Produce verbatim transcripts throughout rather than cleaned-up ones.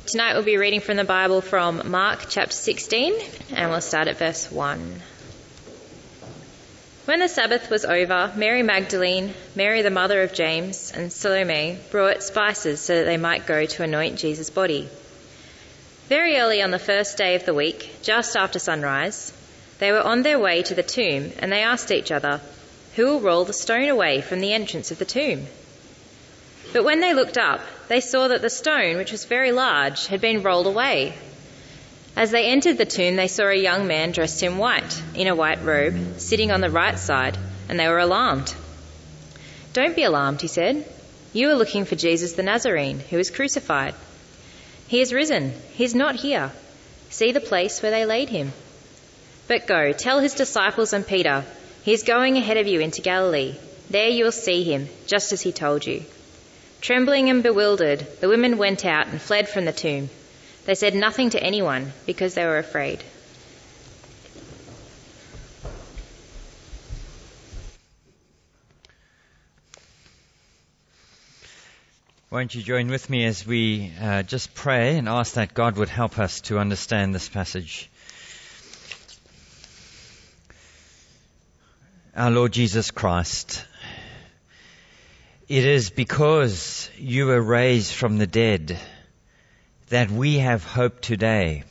Tonight we'll be reading from the Bible from Mark chapter sixteen, and we'll start at verse one. When the Sabbath was over, Mary Magdalene, Mary the mother of James, and Salome brought spices so that they might go to anoint Jesus' body. Very early on the first day of the week, just after sunrise, they were on their way to the tomb, and they asked each other, "Who will roll the stone away from the entrance of the tomb?" But when they looked up, they saw that the stone, which was very large, had been rolled away. As they entered the tomb, they saw a young man dressed in white, in a white robe, sitting on the right side, and they were alarmed. "Don't be alarmed," he said. "You are looking for Jesus the Nazarene, who was crucified. He is risen. He is not here. See the place where they laid him. But go, tell his disciples and Peter, he is going ahead of you into Galilee. There you will see him, just as he told you." Trembling and bewildered, the women went out and fled from the tomb. They said nothing to anyone because they were afraid. Won't you join with me as we uh, just pray and ask that God would help us to understand this passage. Our Lord Jesus Christ, it is because you were raised from the dead that we have hope today.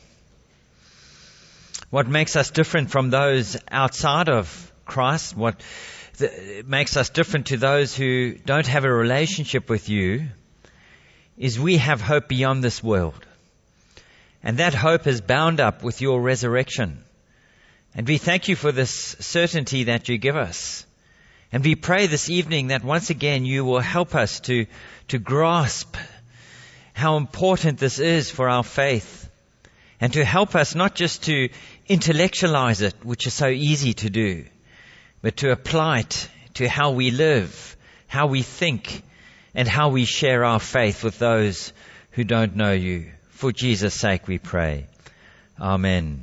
What makes us different from those outside of Christ, what th- makes us different to those who don't have a relationship with you, is we have hope beyond this world. And that hope is bound up with your resurrection. And we thank you for this certainty that you give us. And we pray this evening that once again you will help us to, to grasp how important this is for our faith, and to help us not just to intellectualize it, which is so easy to do, but to apply it to how we live, how we think, and how we share our faith with those who don't know you. For Jesus' sake we pray. Amen.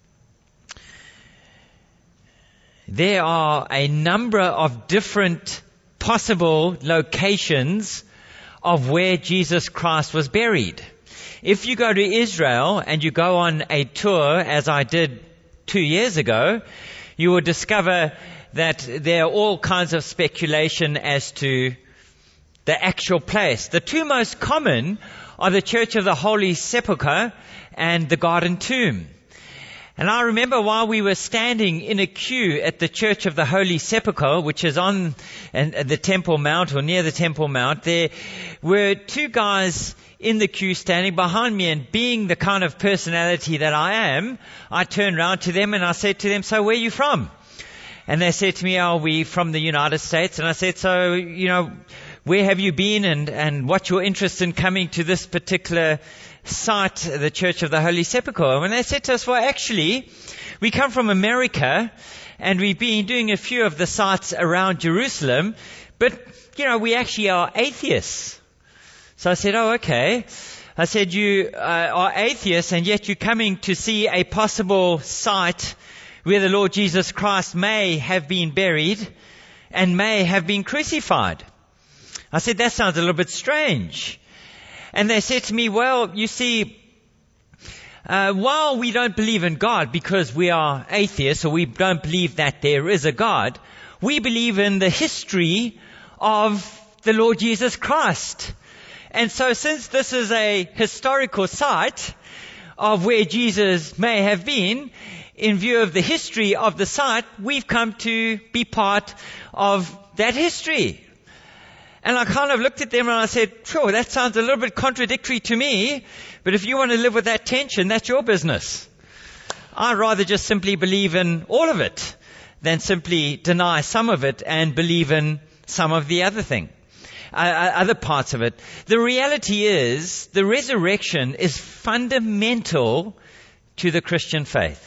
There are a number of different possible locations of where Jesus Christ was buried. If you go to Israel and you go on a tour, as I did two years ago, you will discover that there are all kinds of speculation as to the actual place. The two most common are the Church of the Holy Sepulchre and the Garden Tomb. And I remember while we were standing in a queue at the Church of the Holy Sepulchre, which is on the Temple Mount or near the Temple Mount, there were two guys in the queue standing behind me, and being the kind of personality that I am, I turned around to them and I said to them, "So where are you from?" And they said to me, "Oh, we from the United States." And I said, "So, you know, where have you been and, and what's your interest in coming to this particular site, the Church of the Holy Sepulchre?" And they said to us, "Well, actually, we come from America and we've been doing a few of the sites around Jerusalem, but, you know, we actually are atheists." So I said, "Oh, okay." I said, "You uh, are atheists and yet you're coming to see a possible site where the Lord Jesus Christ may have been buried and may have been crucified." I said, "That sounds a little bit strange." And they said to me, "Well, you see, uh, while we don't believe in God because we are atheists, or we don't believe that there is a God, we believe in the history of the Lord Jesus Christ. And so since this is a historical site of where Jesus may have been, in view of the history of the site, we've come to be part of that history." And I kind of looked at them and I said, "Sure, that sounds a little bit contradictory to me, but if you want to live with that tension, that's your business. I'd rather just simply believe in all of it than simply deny some of it and believe in some of the other thing, uh, other parts of it." The reality is, the resurrection is fundamental to the Christian faith.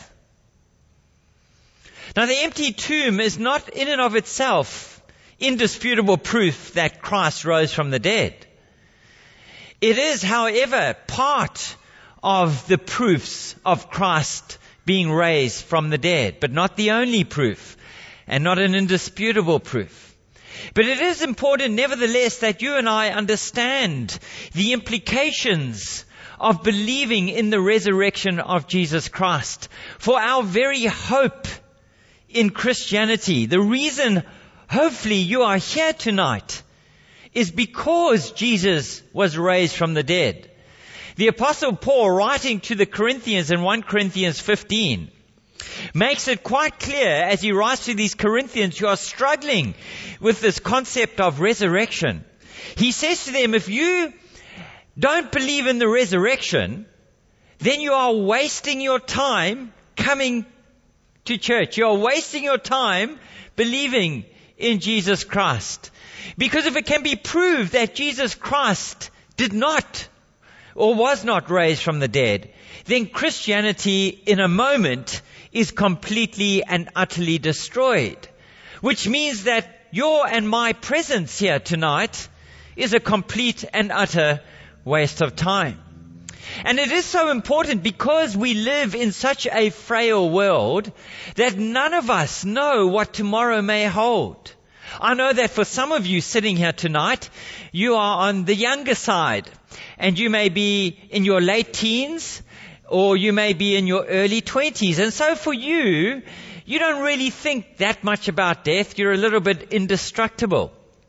Now, the empty tomb is not in and of itself indisputable proof that Christ rose from the dead. It is, however, part of the proofs of Christ being raised from the dead, but not the only proof, and not an indisputable proof. But it is important, nevertheless, that you and I understand the implications of believing in the resurrection of Jesus Christ. For our very hope in Christianity, the reason hopefully you are here tonight, is because Jesus was raised from the dead. The Apostle Paul, writing to the Corinthians in First Corinthians fifteen, makes it quite clear as he writes to these Corinthians who are struggling with this concept of resurrection. He says to them, if you don't believe in the resurrection, then you are wasting your time coming to church. You are wasting your time believing in Jesus Christ. Because if it can be proved that Jesus Christ did not or was not raised from the dead, then Christianity in a moment is completely and utterly destroyed. Which means that your and my presence here tonight is a complete and utter waste of time. And it is so important because we live in such a frail world that none of us know what tomorrow may hold. I know that for some of you sitting here tonight, you are on the younger side, and you may be in your late teens, or you may be in your early twenties. And so for you, you don't really think that much about death. You're a little bit indestructible.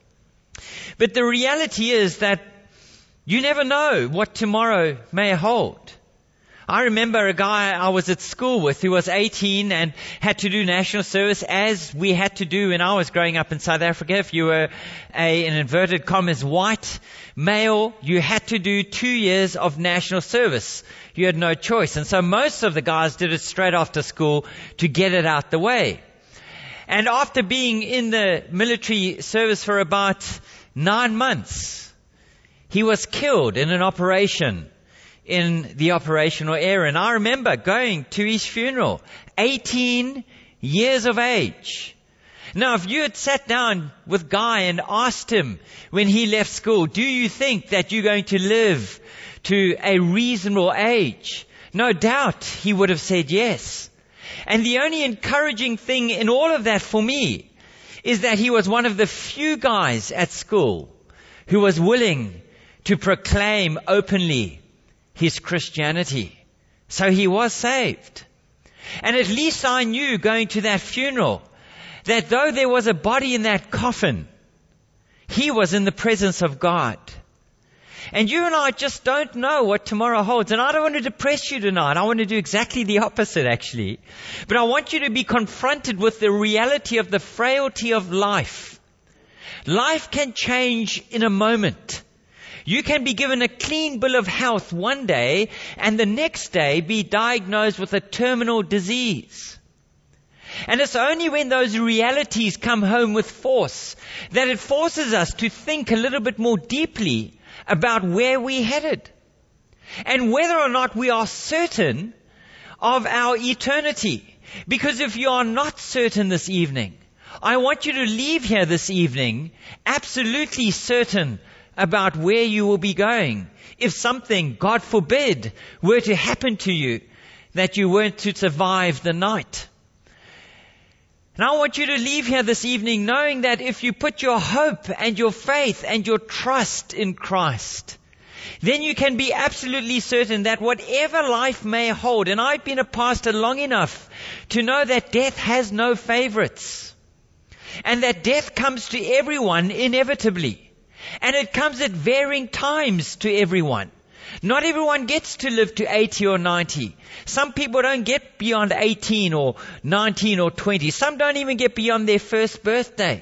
But the reality is that you never know what tomorrow may hold. I remember a guy I was at school with who was eighteen and had to do national service, as we had to do when I was growing up in South Africa. If you were a, in inverted commas, white male, you had to do two years of national service. You had no choice. And so most of the guys did it straight after school to get it out the way. And after being in the military service for about nine months, he was killed in an operation in the operational area. And I remember going to his funeral, eighteen years of age. Now, if you had sat down with Guy and asked him when he left school, do you think that you're going to live to a reasonable age? No doubt he would have said yes. And the only encouraging thing in all of that for me is that he was one of the few guys at school who was willing to proclaim openly his Christianity. So he was saved. And at least I knew going to that funeral that though there was a body in that coffin, he was in the presence of God. And you and I just don't know what tomorrow holds. And I don't want to depress you tonight. I want to do exactly the opposite, actually. But I want you to be confronted with the reality of the frailty of life. Life can change in a moment. You can be given a clean bill of health one day and the next day be diagnosed with a terminal disease. And it's only when those realities come home with force that it forces us to think a little bit more deeply about where we're headed and whether or not we are certain of our eternity. Because if you are not certain this evening, I want you to leave here this evening absolutely certain about where you will be going. If something, God forbid, were to happen to you, that you weren't to survive the night. And I want you to leave here this evening knowing that if you put your hope and your faith and your trust in Christ, then you can be absolutely certain that whatever life may hold, and I've been a pastor long enough to know that death has no favorites, and that death comes to everyone inevitably. And it comes at varying times to everyone. Not everyone gets to live to eighty or ninety. Some people don't get beyond eighteen or nineteen or twenty. Some don't even get beyond their first birthday.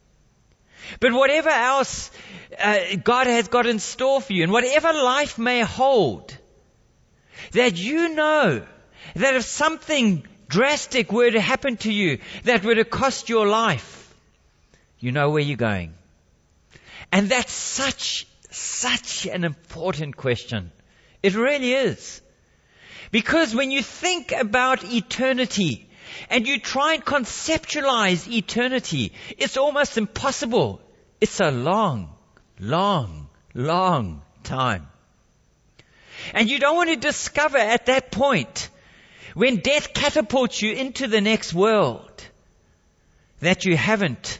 But whatever else uh, God has got in store for you, and whatever life may hold, that you know that if something drastic were to happen to you that were to cost your life, you know where you're going. And that's such, such an important question. It really is. Because when you think about eternity and you try and conceptualize eternity, it's almost impossible. It's a long, long, long time. And you don't want to discover at that point, when death catapults you into the next world, that you haven't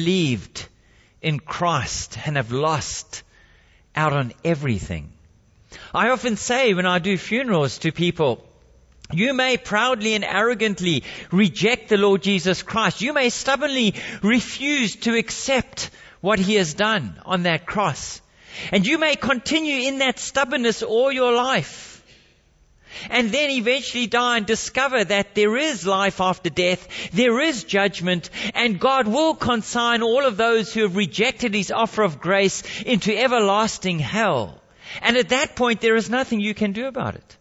believed in Christ and have lost out on everything. I often say when I do funerals to people, you may proudly and arrogantly reject the Lord Jesus Christ. You may stubbornly refuse to accept what He has done on that cross. And you may continue in that stubbornness all your life. And then eventually die and discover that there is life after death, there is judgment, and God will consign all of those who have rejected His offer of grace into everlasting hell. And at that point, there is nothing you can do about it.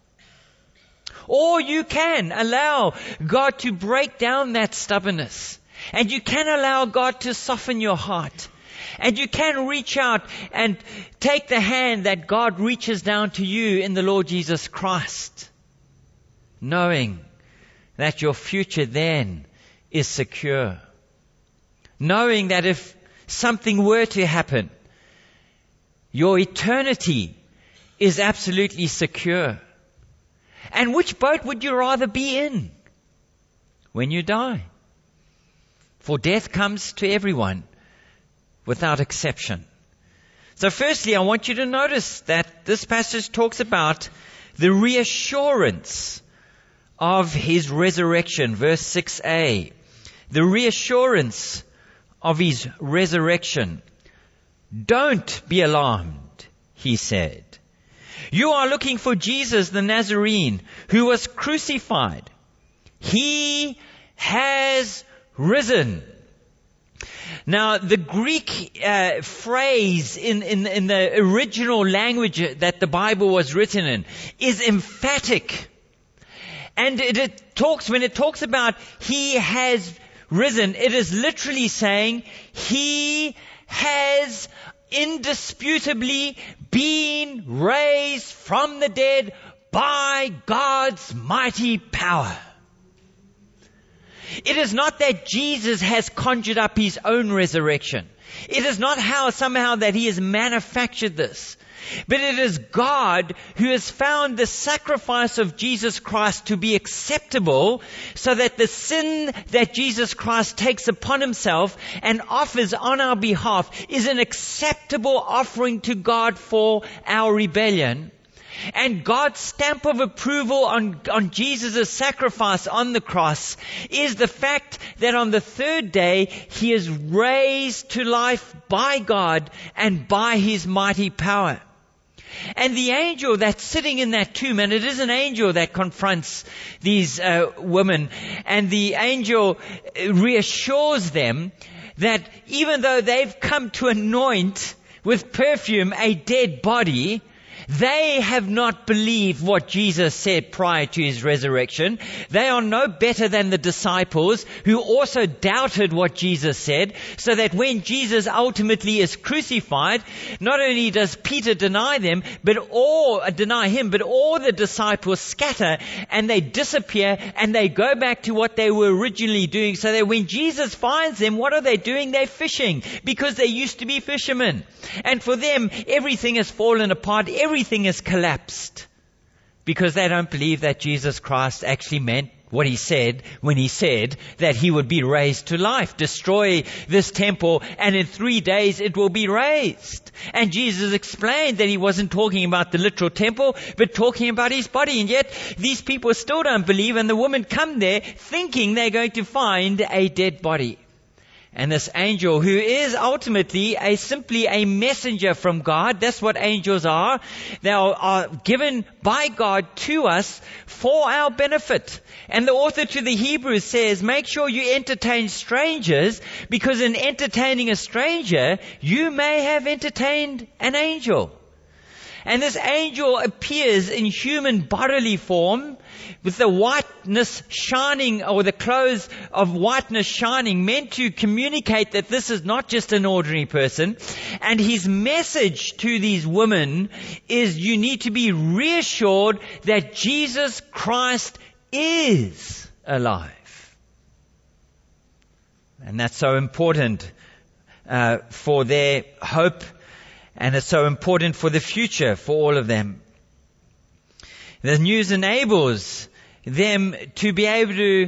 Or you can allow God to break down that stubbornness. And you can allow God to soften your heart. And you can reach out and take the hand that God reaches down to you in the Lord Jesus Christ, knowing that your future then is secure. Knowing that if something were to happen, your eternity is absolutely secure. And which boat would you rather be in when you die? For death comes to everyone, without exception. So firstly, I want you to notice that this passage talks about the reassurance of His resurrection. Verse six a. The reassurance of His resurrection. Don't be alarmed, He said. You are looking for Jesus the Nazarene, who was crucified. He has risen. Now, the Greek uh, phrase in, in, in the original language that the Bible was written in is emphatic. And it, it talks, when it talks about He has risen, it is literally saying He has indisputably been raised from the dead by God's mighty power. It is not that Jesus has conjured up His own resurrection. It is not how somehow that He has manufactured this. But it is God who has found the sacrifice of Jesus Christ to be acceptable, so that the sin that Jesus Christ takes upon Himself and offers on our behalf is an acceptable offering to God for our rebellion. And God's stamp of approval on, on Jesus' sacrifice on the cross is the fact that on the third day He is raised to life by God and by His mighty power. And the angel that's sitting in that tomb, and it is an angel that confronts these uh, women, and the angel reassures them that even though they've come to anoint with perfume a dead body, they have not believed what Jesus said prior to His resurrection. They are no better than the disciples who also doubted what Jesus said, so that when Jesus ultimately is crucified, not only does Peter deny them, but all uh, deny him, but all the disciples scatter and they disappear and they go back to what they were originally doing, so that when Jesus finds them, what are they doing? They're fishing, because they used to be fishermen. And for them, everything has fallen apart. Everything has collapsed, because they don't believe that Jesus Christ actually meant what He said when He said that He would be raised to life. Destroy this temple and in three days it will be raised. And Jesus explained that He wasn't talking about the literal temple, but talking about His body. And yet these people still don't believe, and the women come there thinking they're going to find a dead body. And this angel, who is ultimately a simply a messenger from God, that's what angels are. They are, are given by God to us for our benefit. And the author to the Hebrews says, make sure you entertain strangers, because in entertaining a stranger, you may have entertained an angel. And this angel appears in human bodily form, with the whiteness shining, or the clothes of whiteness shining, meant to communicate that this is not just an ordinary person. And his message to these women is, you need to be reassured that Jesus Christ is alive. And that's so important uh, for their hope. And it's so important for the future for all of them. The news enables them to be able to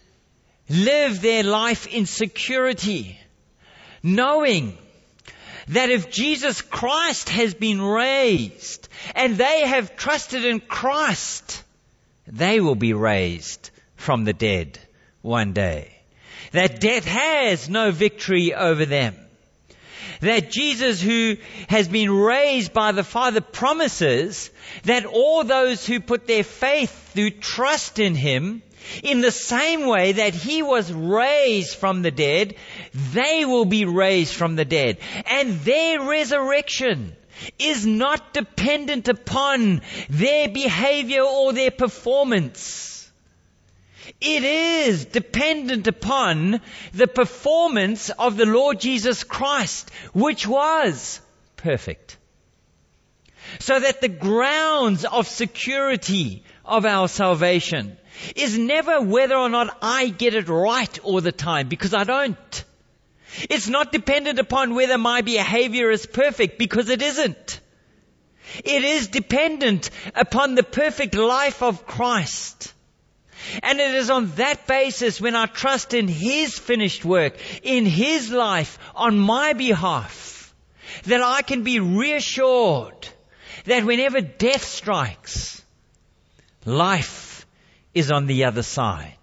live their life in security, knowing that if Jesus Christ has been raised and they have trusted in Christ, they will be raised from the dead one day. That death has no victory over them. That Jesus, who has been raised by the Father, promises that all those who put their faith, who trust in Him, in the same way that He was raised from the dead, they will be raised from the dead. And their resurrection is not dependent upon their behavior or their performance. It is dependent upon the performance of the Lord Jesus Christ, which was perfect. So that the grounds of security of our salvation is never whether or not I get it right all the time, because I don't. It's not dependent upon whether my behavior is perfect, because it isn't. It is dependent upon the perfect life of Christ. And it is on that basis, when I trust in His finished work, in His life on my behalf, that I can be reassured that whenever death strikes, life is on the other side.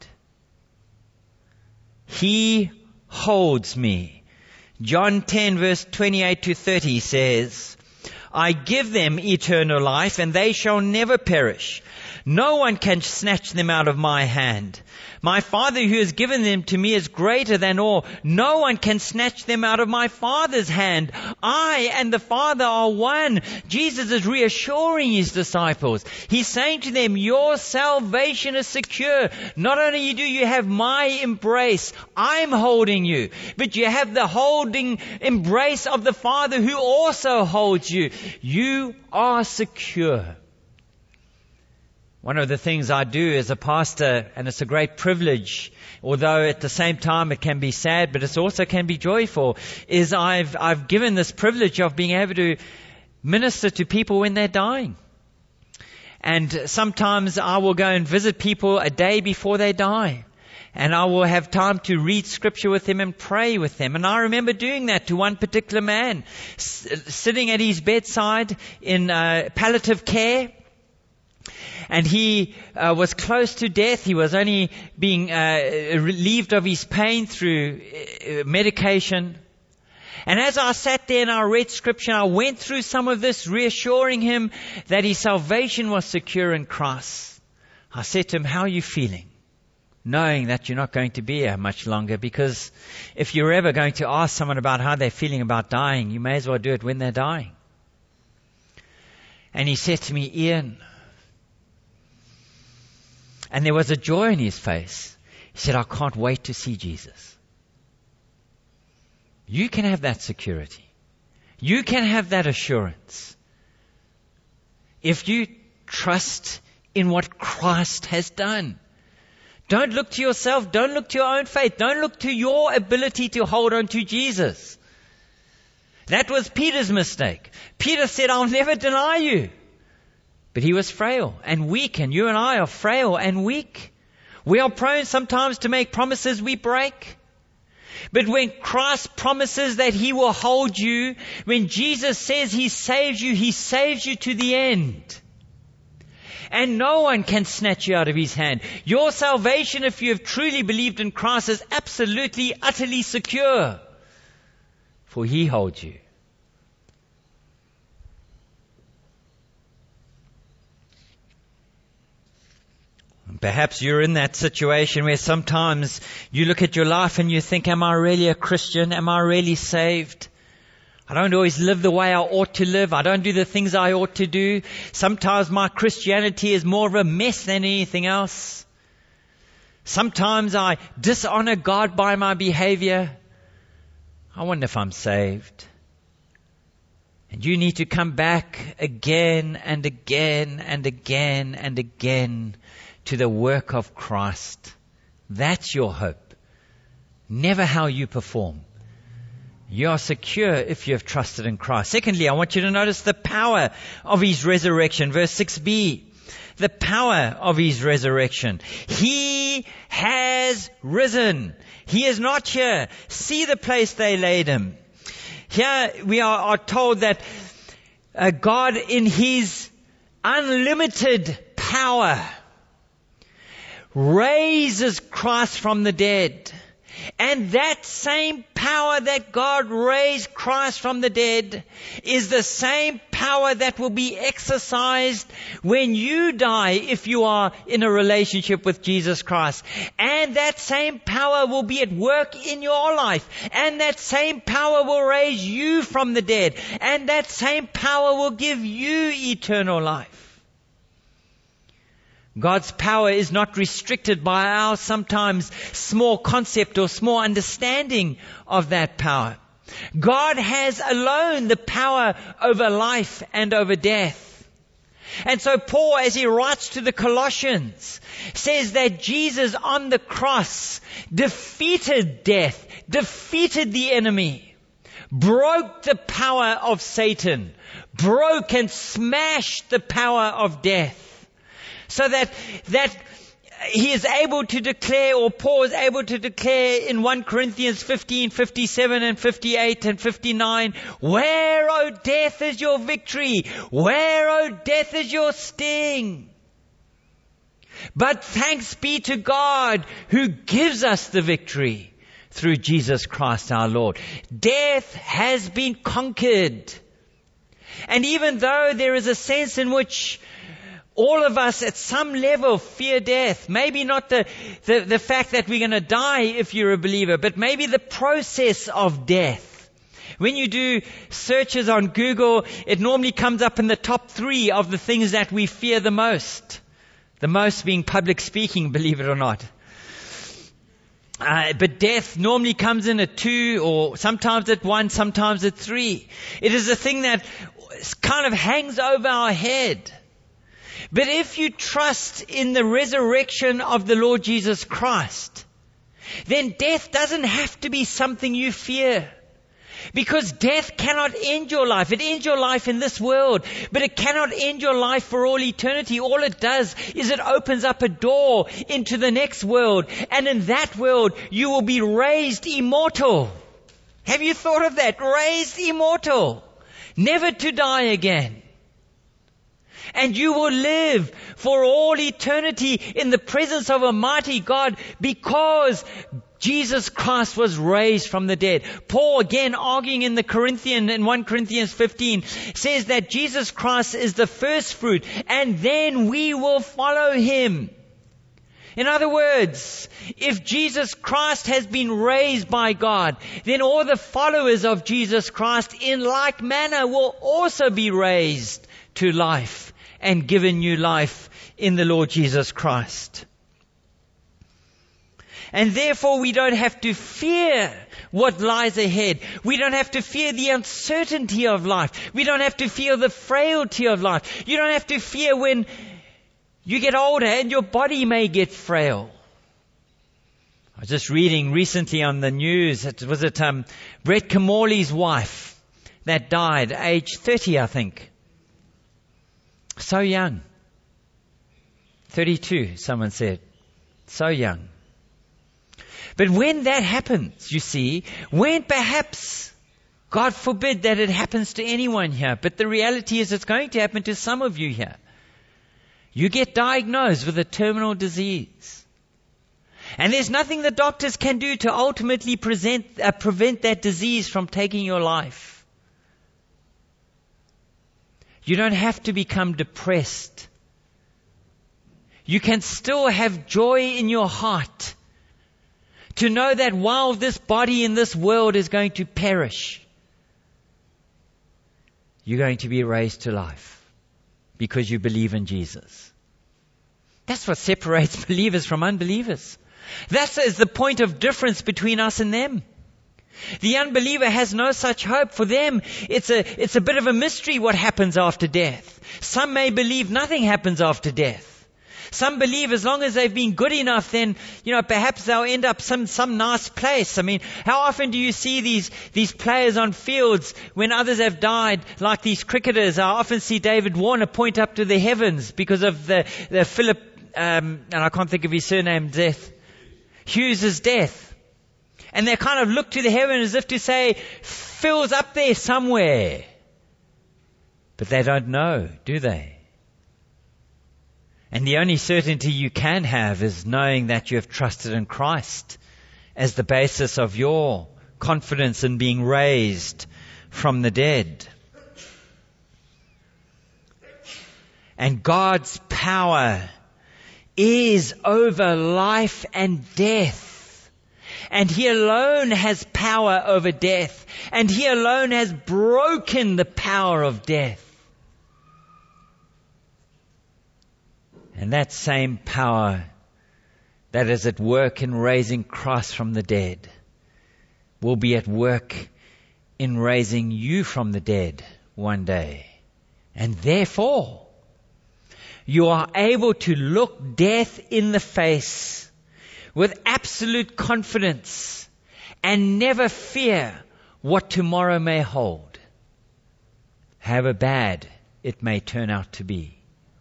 He holds me. John ten verse twenty-eight to thirty says, I give them eternal life, and they shall never perish. No one can snatch them out of my hand. My Father who has given them to me is greater than all. No one can snatch them out of my Father's hand. I and the Father are one. Jesus is reassuring His disciples. He's saying to them, your salvation is secure. Not only do you have my embrace, I'm holding you, but you have the holding embrace of the Father who also holds you. You are secure. One of the things I do as a pastor, and it's a great privilege, although at the same time it can be sad, but it also can be joyful, is I've I've given this privilege of being able to minister to people when they're dying. And sometimes I will go and visit people a day before they die. And I will have time to read scripture with them and pray with them. And I remember doing that to one particular man, s- sitting at his bedside in uh, palliative care. And he uh, was close to death. He was only being uh, relieved of his pain through uh, medication. And as I sat there and I read scripture, I went through some of this, reassuring him that his salvation was secure in Christ. I said to him, how are you feeling? Knowing that you're not going to be here much longer, because if you're ever going to ask someone about how they're feeling about dying, you may as well do it when they're dying. And he said to me, Ian, and there was a joy in his face. He said, I can't wait to see Jesus. You can have that security. You can have that assurance. If you trust in what Christ has done. Don't look to yourself. Don't look to your own faith. Don't look to your ability to hold on to Jesus. That was Peter's mistake. Peter said, I'll never deny you. But he was frail and weak, and you and I are frail and weak. We are prone sometimes to make promises we break. But when Christ promises that He will hold you, when Jesus says He saves you, He saves you to the end. And no one can snatch you out of His hand. Your salvation, if you have truly believed in Christ, is absolutely, utterly secure. For He holds you. Perhaps you're in that situation where sometimes you look at your life and you think, am I really a Christian? Am I really saved? I don't always live the way I ought to live. I don't do the things I ought to do. Sometimes my Christianity is more of a mess than anything else. Sometimes I dishonor God by my behavior. I wonder if I'm saved. And you need to come back again and again and again and again to the work of Christ. That's your hope. Never how you perform. You are secure if you have trusted in Christ. Secondly, I want you to notice the power of His resurrection. Verse six b. The power of His resurrection. He has risen. He is not here. See the place they laid Him. Here we are, are told that uh, God in His unlimited power raises Christ from the dead. And that same power that God raised Christ from the dead is the same power that will be exercised when you die if you are in a relationship with Jesus Christ. And that same power will be at work in your life. And that same power will raise you from the dead. And that same power will give you eternal life. God's power is not restricted by our sometimes small concept or small understanding of that power. God has alone the power over life and over death. And so Paul, as he writes to the Colossians, says that Jesus on the cross defeated death, defeated the enemy, broke the power of Satan, broke and smashed the power of death. So that, that he is able to declare, or Paul is able to declare in First Corinthians fifteen, fifty-seven and fifty-eight and fifty-nine, where, O death, is your victory? Where, O death, is your sting? But thanks be to God who gives us the victory through Jesus Christ our Lord. Death has been conquered. And even though there is a sense in which all of us at some level fear death. Maybe not the, the, the fact that we're going to die if you're a believer, but maybe the process of death. When you do searches on Google, it normally comes up in the top three of the things that we fear the most. The most being public speaking, believe it or not. Uh, but death normally comes in at two, or sometimes at one, sometimes at three. It is a thing that kind of hangs over our head. But if you trust in the resurrection of the Lord Jesus Christ, then death doesn't have to be something you fear. Because death cannot end your life. It ends your life in this world, but it cannot end your life for all eternity. All it does is it opens up a door into the next world. And in that world, you will be raised immortal. Have you thought of that? Raised immortal. Never to die again. And you will live for all eternity in the presence of a mighty God because Jesus Christ was raised from the dead. Paul, again arguing in the Corinthian, in First Corinthians fifteen, says that Jesus Christ is the first fruit, and then we will follow Him. In other words, if Jesus Christ has been raised by God, then all the followers of Jesus Christ in like manner will also be raised to life and given new life in the Lord Jesus Christ. And therefore we don't have to fear what lies ahead. We don't have to fear the uncertainty of life. We don't have to fear the frailty of life. You don't have to fear when you get older and your body may get frail. I was just reading recently on the news, it was it um, Brett Kamorley's wife that died, age thirty I think. So young. thirty-two, someone said. So young. But when that happens, you see, when perhaps, God forbid that it happens to anyone here, but the reality is it's going to happen to some of you here. You get diagnosed with a terminal disease. And there's nothing the doctors can do to ultimately present, uh, prevent that disease from taking your life. You don't have to become depressed. You can still have joy in your heart to know that while this body in this world is going to perish, you're going to be raised to life because you believe in Jesus. That's what separates believers from unbelievers. That is the point of difference between us and them. The unbeliever has no such hope. For them, it's a, it's a bit of a mystery what happens after death. Some may believe nothing happens after death. Some believe as long as they've been good enough, then, you know, perhaps they'll end up some, some nice place. I mean, how often do you see these, these players on fields when others have died, like these cricketers? I often see David Warner point up to the heavens because of the, the Philip, um, and I can't think of his surname, death, Hughes' death. And they kind of look to the heaven as if to say, fills up there somewhere. But they don't know, do they? And the only certainty you can have is knowing that you have trusted in Christ as the basis of your confidence in being raised from the dead. And God's power is over life and death. And He alone has power over death. And He alone has broken the power of death. And that same power that is at work in raising Christ from the dead will be at work in raising you from the dead one day. And therefore, you are able to look death in the face with absolute confidence and never fear what tomorrow may hold, however bad it may turn out to be.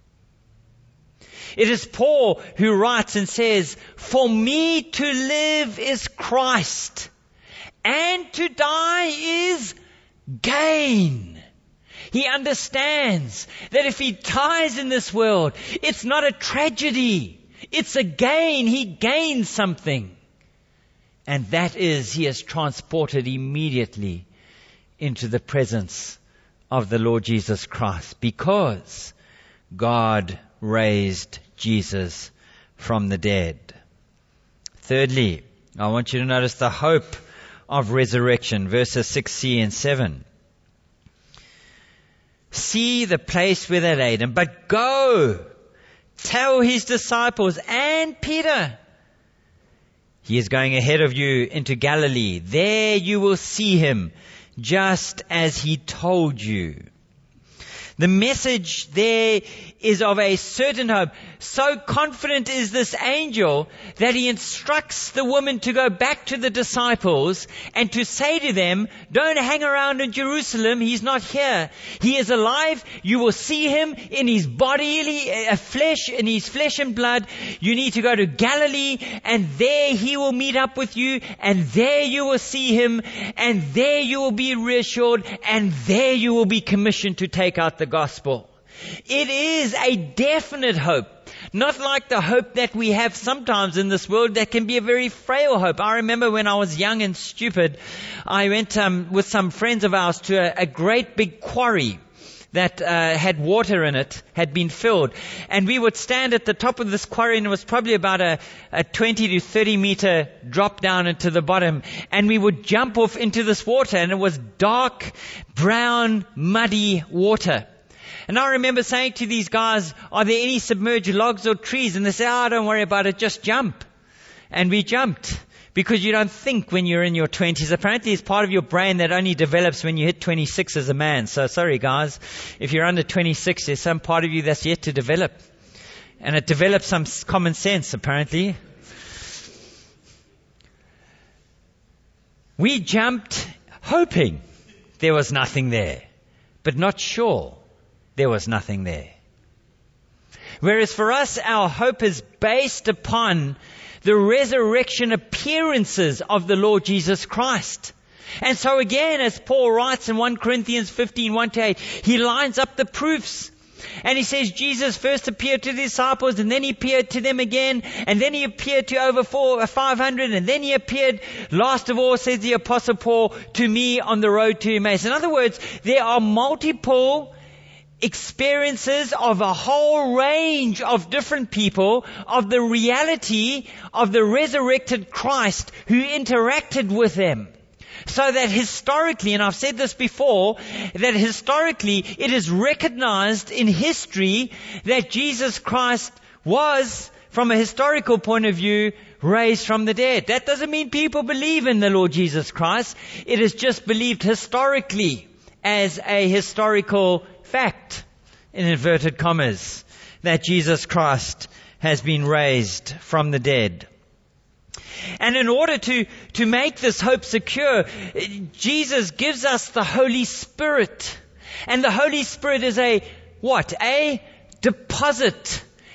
It is Paul who writes and says, "For me to live is Christ, and to die is gain." He understands that if he dies in this world, it's not a tragedy. It's a gain. He gains something. And that is, he is transported immediately into the presence of the Lord Jesus Christ, because God raised Jesus from the dead. Thirdly, I want you to notice the hope of resurrection, verses six c and seven. See the place where they laid him, but go, tell his disciples and Peter, he is going ahead of you into Galilee. There you will see him, just as he told you. The message there is of a certain hope. So confident is this angel that he instructs the woman to go back to the disciples and to say to them, don't hang around in Jerusalem. He's not here. He is alive. You will see him in his bodily uh, flesh, in his flesh and blood. You need to go to Galilee, and there he will meet up with you, and there you will see him, and there you will be reassured, and there you will be commissioned to take out the gospel. It is a definite hope, not like the hope that we have sometimes in this world that can be a very frail hope. I remember when I was young and stupid, I went um, with some friends of ours to a, a great big quarry that uh, had water in it, had been filled. And we would stand at the top of this quarry, and it was probably about a, a twenty to thirty meter drop down into the bottom. And we would jump off into this water, and it was dark, brown, muddy water. And I remember saying to these guys, are there any submerged logs or trees? And they said, oh, don't worry about it, just jump. And we jumped. Because you don't think when you're in your twenties. Apparently it's part of your brain that only develops when you hit twenty-six as a man. So sorry guys, if you're under twenty-six, there's some part of you that's yet to develop. And it develops some common sense, apparently. We jumped hoping there was nothing there, but not sure there was nothing there. Whereas for us, our hope is based upon the resurrection appearances of the Lord Jesus Christ. And so again, as Paul writes in First Corinthians fifteen, one to eight, he lines up the proofs. And he says Jesus first appeared to the disciples, and then he appeared to them again, and then he appeared to over four, five hundred, and then he appeared, last of all, says the Apostle Paul, to me on the road to Emmaus. In other words, there are multiple experiences of a whole range of different people of the reality of the resurrected Christ who interacted with them. So that historically, and I've said this before, that historically it is recognized in history that Jesus Christ was, from a historical point of view, raised from the dead. That doesn't mean people believe in the Lord Jesus Christ. It is just believed historically as a historical fact, in inverted commas, that Jesus Christ has been raised from the dead. And in order to, to make this hope secure, Jesus gives us the Holy Spirit. And the Holy Spirit is a, what? A deposit.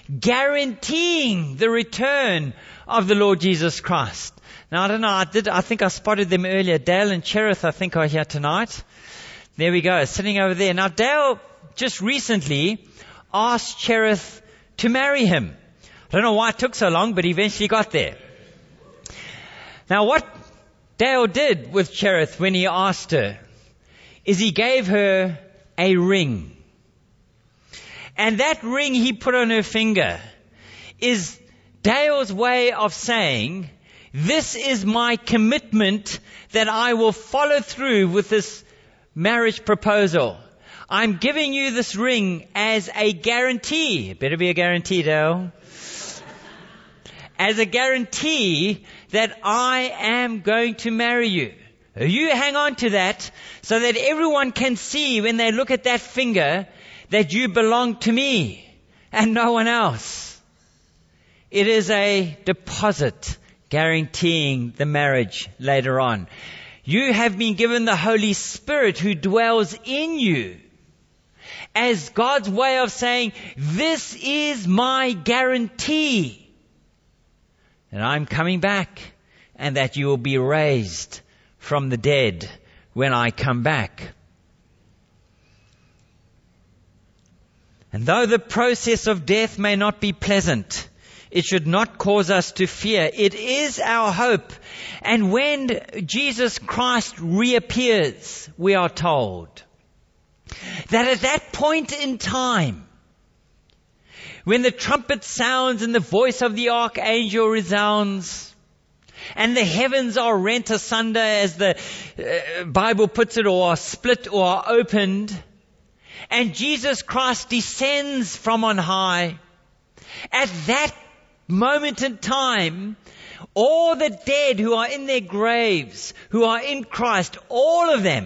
guaranteeing the return of the Lord Jesus Christ. Now, I don't know, I did, I think I spotted them earlier. Dale and Cherith, I think, are here tonight. There we go, sitting over there. Now, Dale just recently asked Cherith to marry him. I don't know why it took so long, but he eventually got there. Now, what Dale did with Cherith when he asked her is he gave her a ring. And that ring he put on her finger is Dale's way of saying, this is my commitment that I will follow through with this marriage proposal. I'm giving you this ring as a guarantee. It better be a guarantee, Dale. As a guarantee that I am going to marry you. You hang on to that so that everyone can see when they look at that finger that you belong to me and no one else. It is a deposit guaranteeing the marriage later on. You have been given the Holy Spirit who dwells in you as God's way of saying, this is my guarantee. And I'm coming back, and that you will be raised from the dead when I come back. And though the process of death may not be pleasant, it should not cause us to fear. It is our hope. And when Jesus Christ reappears, we are told that at that point in time, when the trumpet sounds and the voice of the archangel resounds, and the heavens are rent asunder, as the uh, Bible puts it, or are split or are opened, and Jesus Christ descends from on high, at that moment in time, all the dead who are in their graves, who are in Christ, all of them,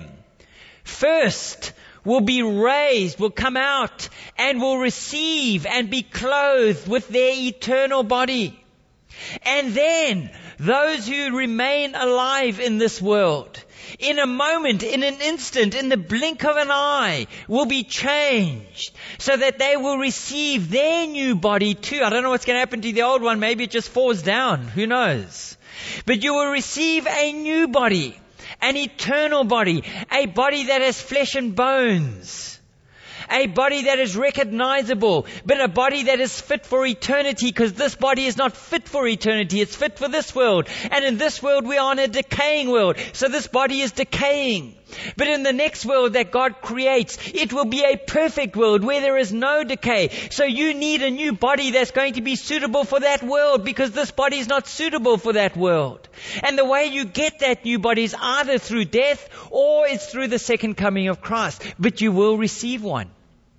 first will be raised, will come out, and will receive and be clothed with their eternal body. And then, those who remain alive in this world, in a moment, in an instant, in the blink of an eye, will be changed so that they will receive their new body too. I don't know what's going to happen to the old one. Maybe it just falls down. Who knows? But you will receive a new body, an eternal body, a body that has flesh and bones. A body that is recognizable, but a body that is fit for eternity, because this body is not fit for eternity. It's fit for this world. And in this world, we are in a decaying world. So this body is decaying. But in the next world that God creates, it will be a perfect world where there is no decay. So you need a new body that's going to be suitable for that world, because this body is not suitable for that world. And the way you get that new body is either through death or it's through the second coming of Christ. But you will receive one,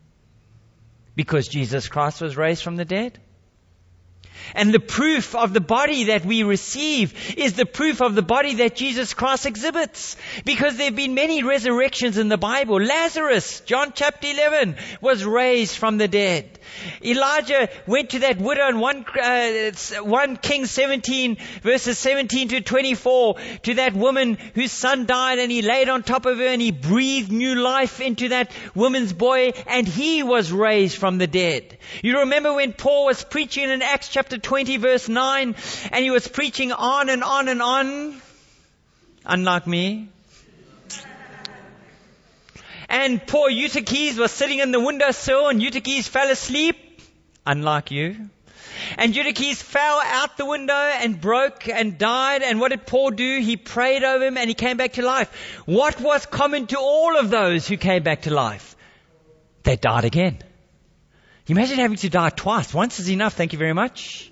because Jesus Christ was raised from the dead. And the proof of the body that we receive is the proof of the body that Jesus Christ exhibits. Because there have been many resurrections in the Bible. Lazarus, John chapter eleven, was raised from the dead. Elijah went to that widow in one, uh, one Kings seventeen, verses seventeen to twenty-four, to that woman whose son died, and he laid on top of her and he breathed new life into that woman's boy, and he was raised from the dead. You remember when Paul was preaching in Acts chapter twenty, verse nine, and he was preaching on and on and on, unlike me. And poor Eutychus was sitting in the windowsill, and Eutychus fell asleep, unlike you. And Eutychus fell out the window and broke and died. And what did Paul do? He prayed over him and he came back to life. What was common to all of those who came back to life? They died again. Can you imagine having to die twice? Once is enough, thank you very much.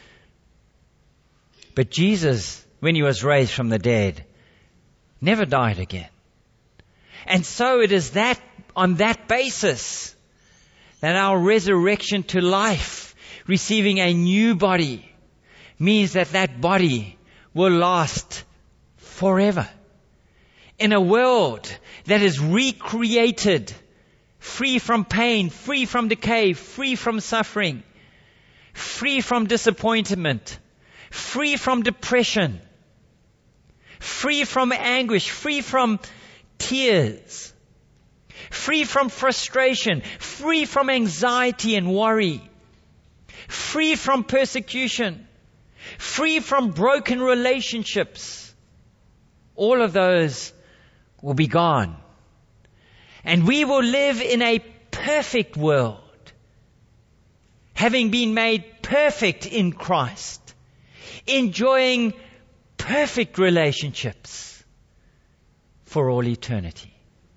But Jesus, when he was raised from the dead, never died again. And so it is that, on that basis, that our resurrection to life, receiving a new body, means that that body will last forever. In a world that is recreated, free from pain, free from decay, free from suffering, free from disappointment, free from depression, free from anguish, free from tears, free from frustration, free from anxiety and worry, free from persecution, free from broken relationships. All of those will be gone. And we will live in a perfect world, having been made perfect in Christ, enjoying perfect relationships for all eternity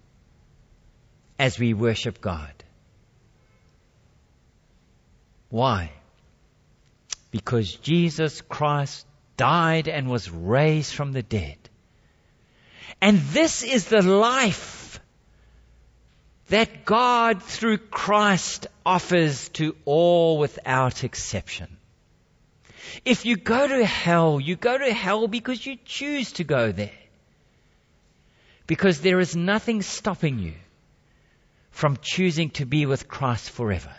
as we worship God. Why? Because Jesus Christ died and was raised from the dead. And this is the life that God through Christ offers to all without exception. If you go to hell, you go to hell because you choose to go there. Because there is nothing stopping you from choosing to be with Christ forever.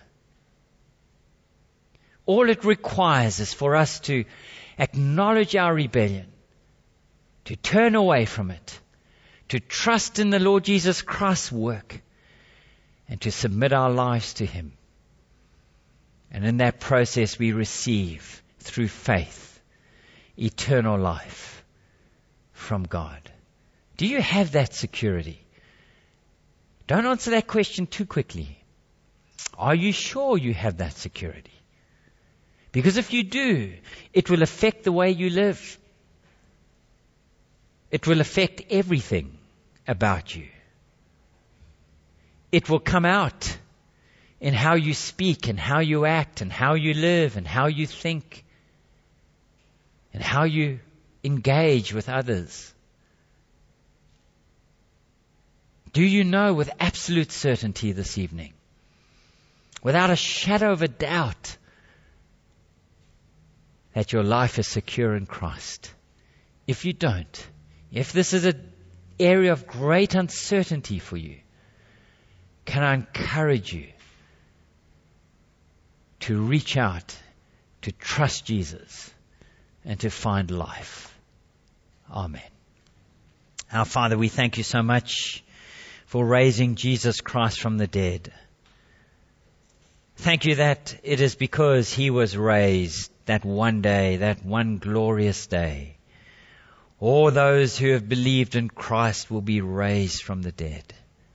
All it requires is for us to acknowledge our rebellion, to turn away from it, to trust in the Lord Jesus Christ's work, and to submit our lives to Him. And in that process we receive, through faith, eternal life from God. Do you have that security? Don't answer that question too quickly. Are you sure you have that security? Because if you do, it will affect the way you live. It will affect everything about you. It will come out in how you speak and how you act and how you live and how you think and how you engage with others. Do you know with absolute certainty this evening, without a shadow of a doubt, that your life is secure in Christ? If you don't, if this is an area of great uncertainty for you, can I encourage you to reach out, to trust Jesus, and to find life? Amen. Our Father, we thank you so much for raising Jesus Christ from the dead. Thank you that it is because He was raised that one day, that one glorious day, all those who have believed in Christ will be raised from the dead.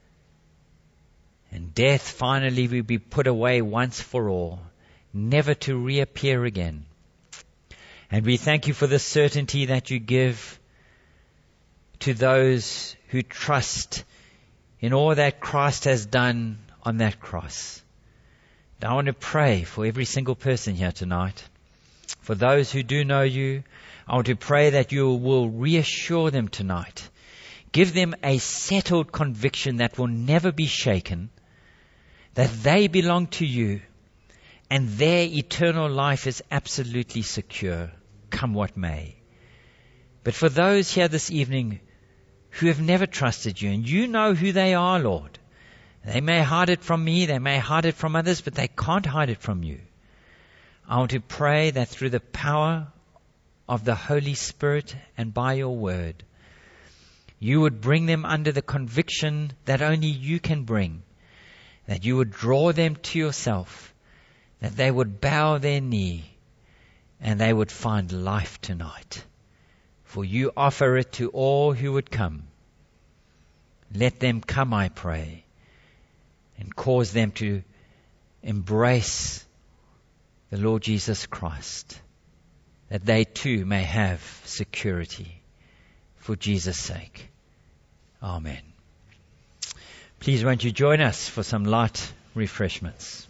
And death finally will be put away once for all, never to reappear again. And we thank you for the certainty that you give to those who trust in all that Christ has done on that cross. And I want to pray for every single person here tonight. For those who do know you, I want to pray that you will reassure them tonight. Give them a settled conviction that will never be shaken, that they belong to you, and their eternal life is absolutely secure, come what may. But for those here this evening who have never trusted you, and you know who they are, Lord, they may hide it from me, they may hide it from others, but they can't hide it from you. I want to pray that through the power of the Holy Spirit and by your word, you would bring them under the conviction that only you can bring, that you would draw them to yourself, that they would bow their knee and they would find life tonight. For you offer it to all who would come. Let them come, I pray, and cause them to embrace the Lord Jesus Christ, that they too may have security for Jesus' sake. Amen. Please won't you join us for some light refreshments.